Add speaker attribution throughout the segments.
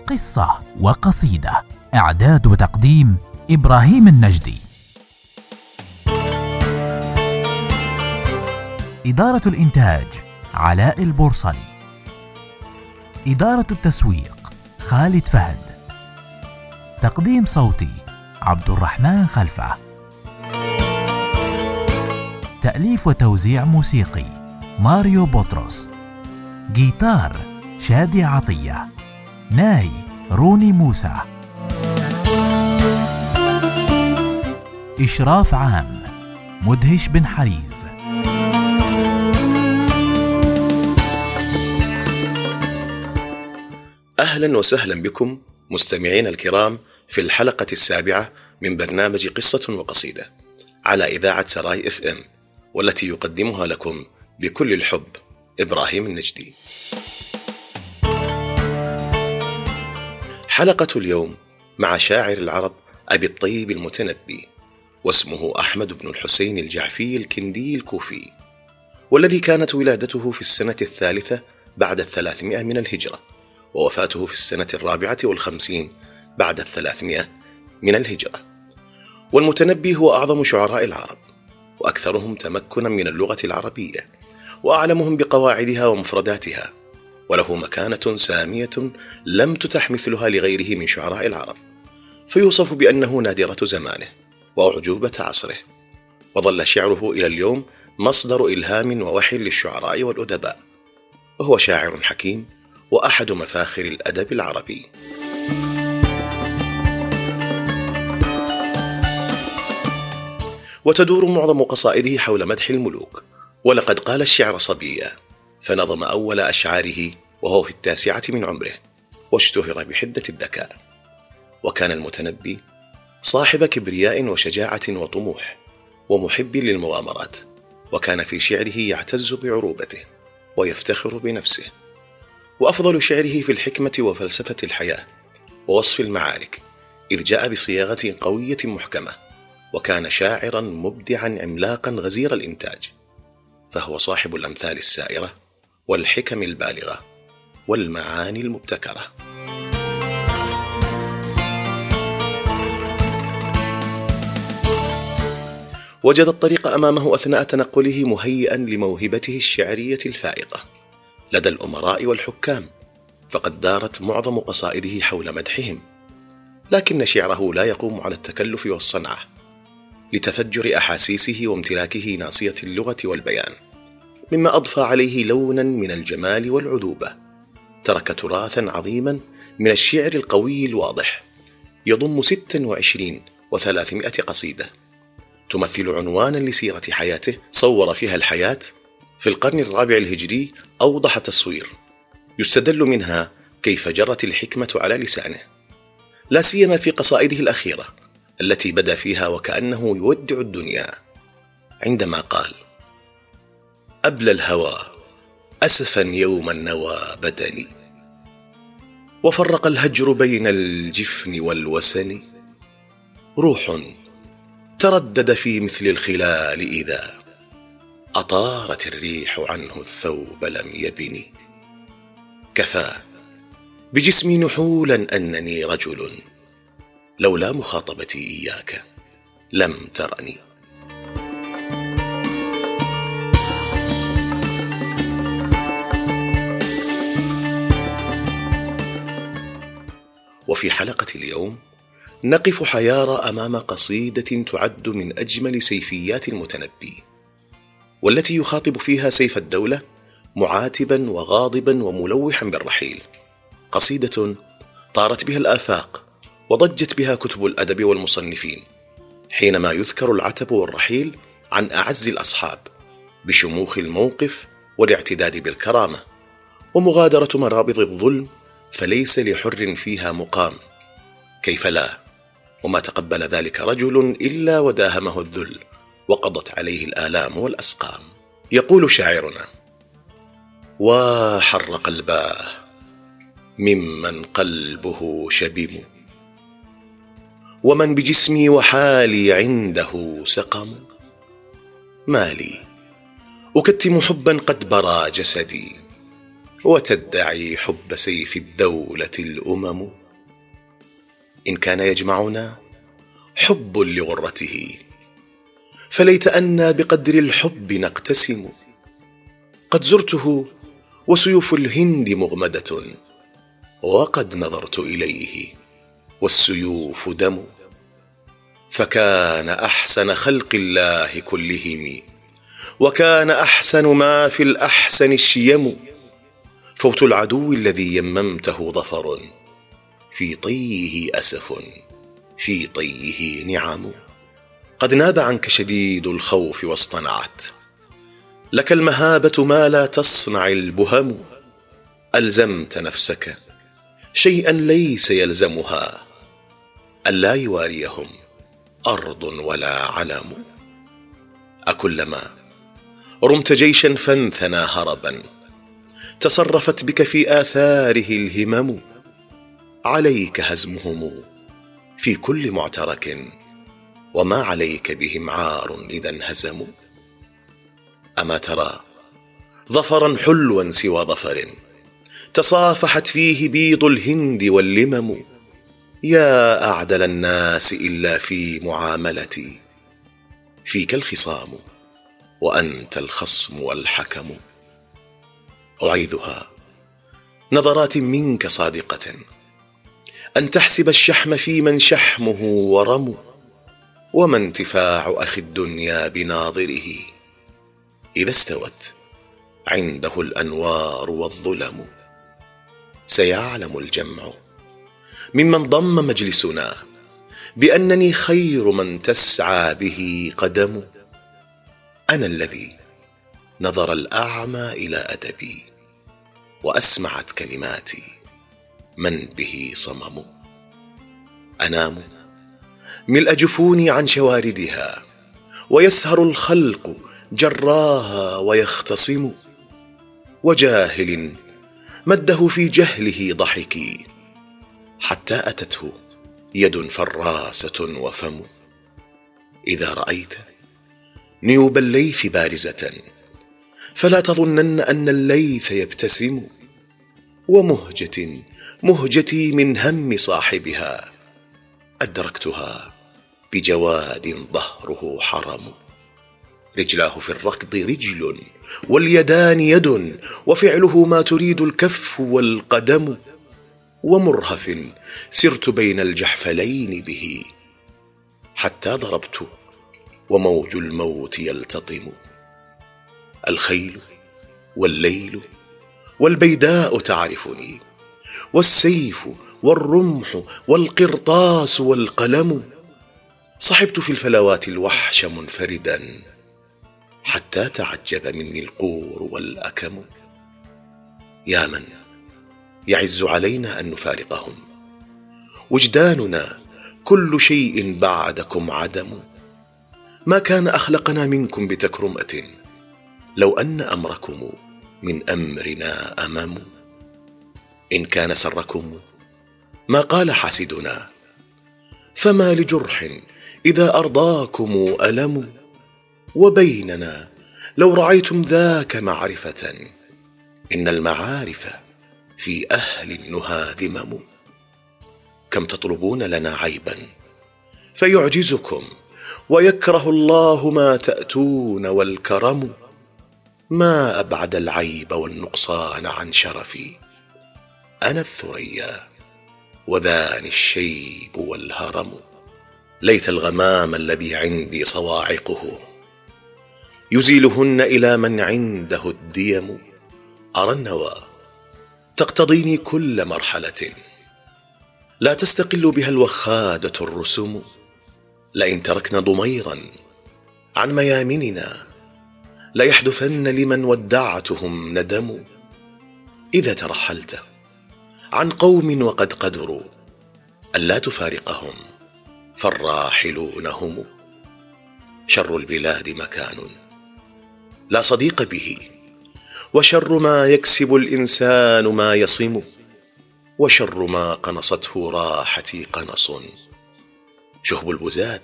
Speaker 1: قصة وقصيدة. إعداد وتقديم إبراهيم النجدي. إدارة الإنتاج علاء البورصلي. إدارة التسويق خالد فهد. تقديم صوتي عبد الرحمن خلفة. تأليف وتوزيع موسيقي ماريو بطرس. جيتار شادي عطية. ناي روني موسى. إشراف عام مدهش بن حريز.
Speaker 2: أهلا وسهلا بكم مستمعين الكرام في الحلقة 7 من برنامج قصة وقصيدة على إذاعة سراي FM، والتي يقدمها لكم بكل الحب إبراهيم النجدي. حلقة اليوم مع شاعر العرب أبي الطيب المتنبي، واسمه أحمد بن الحسين الجعفي الكندي الكوفي، والذي كانت ولادته في السنة 3 بعد 300 من الهجرة، ووفاته في السنة 54 بعد 300 من الهجرة. والمتنبي هو أعظم شعراء العرب، وأكثرهم تمكنا من اللغة العربية، وأعلمهم بقواعدها ومفرداتها، وله مكانة سامية لم تتح مثلها لغيره من شعراء العرب، فيوصف بأنه نادرة زمانه وأعجوبة عصره، وظل شعره إلى اليوم مصدر إلهام ووحي للشعراء والأدباء، وهو شاعر حكيم وأحد مفاخر الأدب العربي. وتدور معظم قصائده حول مدح الملوك، ولقد قال الشعر صبيا، فنظم أول أشعاره وهو في 9 من عمره، واشتهر بحدة الذكاء. وكان المتنبي صاحب كبرياء وشجاعة وطموح، ومحب للمغامرات، وكان في شعره يعتز بعروبته ويفتخر بنفسه. وأفضل شعره في الحكمة وفلسفة الحياة ووصف المعارك، إذ جاء بصياغة قوية محكمة، وكان شاعرا مبدعا عملاقا غزير الإنتاج، فهو صاحب الأمثال السائرة والحكم البالغة والمعاني المبتكرة. وجد الطريق أمامه أثناء تنقله مهيئا لموهبته الشعرية الفائقة لدى الأمراء والحكام، فقد دارت معظم قصائده حول مدحهم، لكن شعره لا يقوم على التكلف والصنعة، لتفجر أحاسيسه وامتلاكه ناصية اللغة والبيان، مما أضفى عليه لونا من الجمال والعذوبة. ترك تراثا عظيما من الشعر القوي الواضح يضم 26 و300 قصيدة، تمثل عنوانا لسيرة حياته صور فيها الحياة في القرن 4 الهجري أوضح تصوير، يستدل منها كيف جرت الحكمة على لسانه، لا سيما في قصائده الأخيرة التي بدا فيها وكأنه يودع الدنيا، عندما قال: أبلى الهوى أسفا يوم النوى بدني، وفرق الهجر بين الجفن والوسن، روح تردد في مثل الخلال إذا أطارت الريح عنه الثوب لم يبني، كفى بجسمي نحولا أنني رجل، لولا مخاطبتي إياك لم ترني. وفي حلقة اليوم نقف حيارى أمام قصيدة تعد من أجمل سيفيات المتنبي، والتي يخاطب فيها سيف الدولة معاتبا وغاضبا وملوحا بالرحيل، قصيدة طارت بها الآفاق وضجت بها كتب الأدب والمصنفين، حينما يذكر العتب والرحيل عن أعز الأصحاب بشموخ الموقف والاعتداد بالكرامة، ومغادرة مرابض الظلم فليس لحر فيها مقام، كيف لا، وما تقبل ذلك رجل إلا وداهمه الذل وقضت عليه الآلام والأسقام. يقول شاعرنا: وحر قلباه ممن قلبه شبم، ومن بجسمي وحالي عنده سقم، مالي أكتم حبا قد برى جسدي، وتدعي حب سيف الدولة الأمم. إن كان يجمعنا حب لغرته، فليت أنا بقدر الحب نقتسم. قد زرته وسيوف الهند مغمدة، وقد نظرت إليه والسيوف دم. فكان أحسن خلق الله كلهم، وكان أحسن ما في الأحسن الشيم. فوت العدو الذي يممته ظفر، في طيه أسف، في طيه نعم. قد ناب عنك شديد الخوف واصطنعت لك المهابة ما لا تصنع البهم. ألزمت نفسك شيئا ليس يلزمها، ألا يواريهم أرض ولا علم. أكلما رمت جيشا فانثنى هربا، تصرفت بك في آثاره الهمم. عليك هزمهم في كل معترك، وما عليك بهم عار إذا انهزموا. أما ترى ظفرا حلوا سوى ظفر، تصافحت فيه بيض الهند واللمم. يا أعدل الناس إلا في معاملتي، فيك الخصام وأنت الخصم والحكم. أعيذها نظرات منك صادقة، أن تحسب الشحم في من شحمه ورم. وما انتفاع أخي الدنيا بناظره، إذا استوت عنده الأنوار والظلم. سيعلم الجمع ممن ضم مجلسنا بأنني خير من تسعى به قدم. أنا الذي نظر الأعمى إلى أدبي، وأسمعت كلماتي من به صمم. أنام ملء جفوني عن شواردها، ويسهر الخلق جراها ويختصم. وجاهل مده في جهله ضحكي، حتى أتته يد فراسة وفم. إذا رأيت نيوب الليث بارزة، فلا تظنن أن الليث يبتسم. مهجتي من هم صاحبها، أدركتها بجواد ظهره حرم. رجلاه في الركض رجل، واليدان يد، وفعله ما تريد الكف والقدم. ومرهف سرت بين الجحفلين به، حتى ضربت وموج الموت يلتطم. الخيل والليل والبيداء تعرفني، والسيف والرمح والقرطاس والقلم. صحبت في الفلوات الوحش منفردا، حتى تعجب مني القور والأكم. يا من يعز علينا أن نفارقهم، وجداننا كل شيء بعدكم عدم. ما كان أخلقنا منكم بتكرمة، لو أن أمركم من أمرنا أمم. إن كان سركم ما قال حاسدنا، فما لجرح إذا أرضاكم ألم. وبيننا لو رعيتم ذاك معرفة، إن المعارف في أهل النهى ذمم. كم تطلبون لنا عيبا فيعجزكم، ويكره الله ما تأتون والكرم. ما أبعد العيب والنقصان عن شرفي، أنا الثريا وذاني الشيب والهرم. ليت الغمام الذي عندي صواعقه، يزيلهن إلى من عنده الديم. أرى النوى تقتضيني كل مرحلة، لا تستقل بها الوخادة الرسم. لئن تركنا ضميرا عن ميامننا، ليحدثن لمن ودعتهم ندم. إذا ترحلت عن قوم وقد قدروا ألا تفارقهم، فالراحلون هم. شر البلاد مكان لا صديق به، وشر ما يكسب الإنسان ما يصم. وشر ما قنصته راحتي قنص، شهب البزاة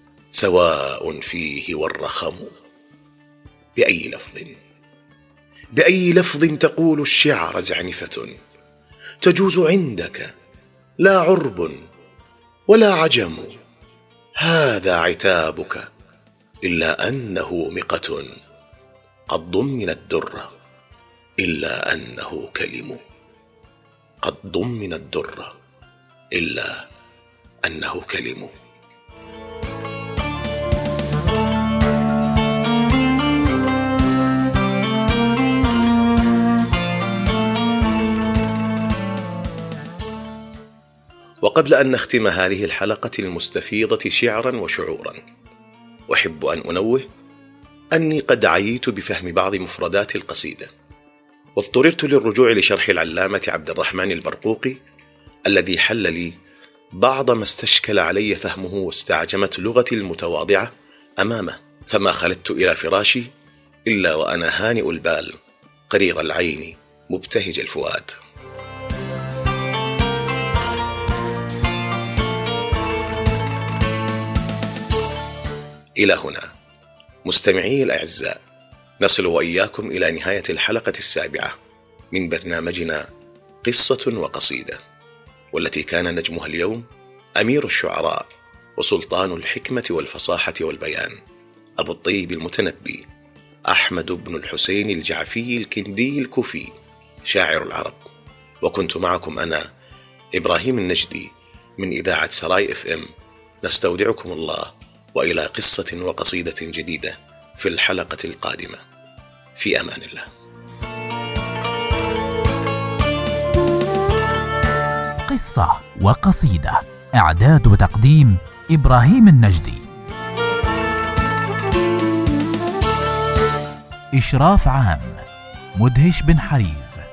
Speaker 2: سواء فيه والرخم. بأي لفظ بأي لفظ تقول الشعر زعنفة، تجوز عندك لا عرب ولا عجم، هذا عتابك إلا أنه مقة، قد ضمن الدر إلا أنه كلم، قد ضمن الدر إلا أنه كلم. وقبل أن نختم هذه الحلقة المستفيضة شعرا وشعورا، أحب أن أنوه أني قد عييت بفهم بعض مفردات القصيدة، واضطررت للرجوع لشرح العلامة عبد الرحمن البرقوقي الذي حل لي بعض ما استشكل علي فهمه واستعجمت لغتي المتواضعة أمامه، فما خلدت إلى فراشي إلا وأنا هانئ البال قرير العين مبتهج الفؤاد. إلى هنا مستمعي الأعزاء نصل وإياكم إلى نهاية الحلقة 7 من برنامجنا قصة وقصيدة، والتي كان نجمها اليوم أمير الشعراء وسلطان الحكمة والفصاحة والبيان، أبو الطيب المتنبي أحمد بن الحسين الجعفي الكندي الكوفي شاعر العرب. وكنت معكم أنا إبراهيم النجدي من إذاعة سراي FM، نستودعكم الله وإلى قصة وقصيدة جديدة في الحلقة القادمة، في أمان الله.
Speaker 1: قصة وقصيدة، إعداد وتقديم إبراهيم النجدي، إشراف عام مدهش بن حريز.